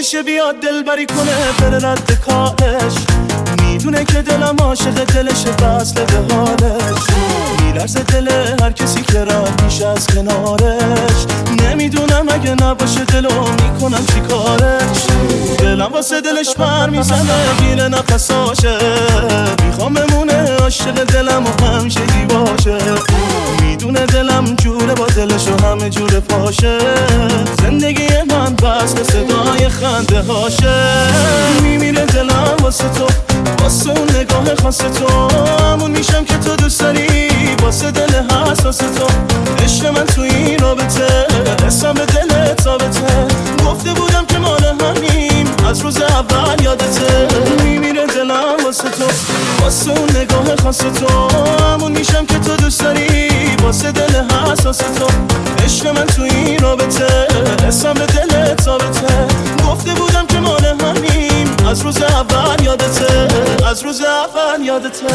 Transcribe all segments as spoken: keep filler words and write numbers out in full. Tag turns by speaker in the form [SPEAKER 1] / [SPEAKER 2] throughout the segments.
[SPEAKER 1] میشه بیاد دلبری کنه بره رد کارش، میدونه که دلم عاشق دلشه وصله به حالش، میلرزه دل هر کسی که رد میشه از کنارش، نمیدونم اگه نباشه دلو میکنم چی کارش، دلم واسه دلش پر میزنه گیره نفساشه، میخوام بمونه عاشق دلم و همیشگی باشه، میدونه دلم جوره با دلش و همه جور پاشه، زندگی من بس به صدای خنده هاشه، میمیره دلم واسه تو، واسه اون نگاه خاص تو، همون میشم که تو دوست داری واسه دل حساس تو، عشق من تو این رابطه حسم به دلت ثابته، گفته بودم که مال همیم از روز اول یادته، میمیره دلم واسه تو، واسه اون نگاه خاص تو، همون میشم که تو دوست داری واسه دل حساس تو، عشق من تو این رابطه حسم به دلت ثابته، گفته بودم که مال همیم از روز اول یادته، از روز اول یادته.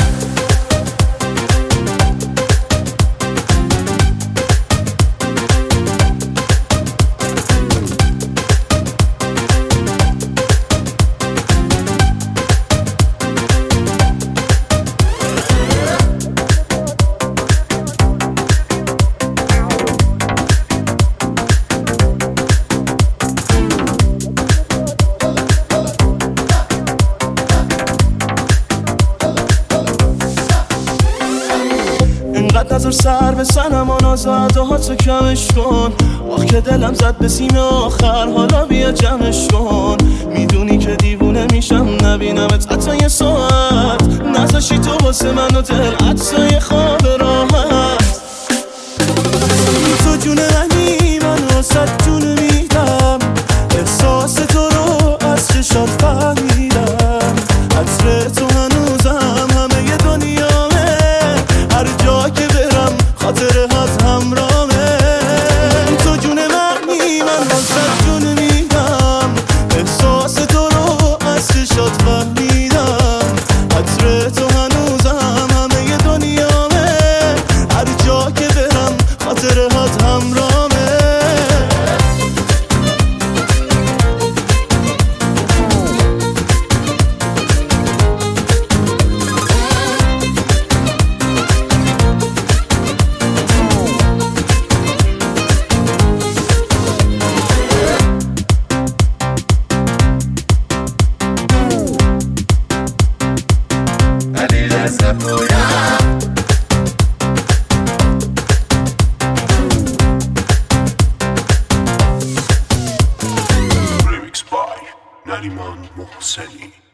[SPEAKER 1] اینقدر نظر سر به سنم و نازد و حادثه کمش کن، آخ که دلم زد به سیم آخر حالا بیا جمعش کن، میدونی که دیوونه میشم نبینمت حتی یه ساعت، نذاشی تو واسه من و دل عطسای خواب راحت، تو جون منی من واسه جون میدم، احساس تو رو از چشات فهمیدم، عطر تو هنوزم همه دنیامه، هر جا که برم خاطرهات همرامه، تو جون منی من واسه جون میدم، احساس تو رو از چشات فهمیدم، عطر تو هنوزم همه دنیامه، هر جا که برم خاطرهات همرامه.
[SPEAKER 2] Remix by Nariman Mohseni.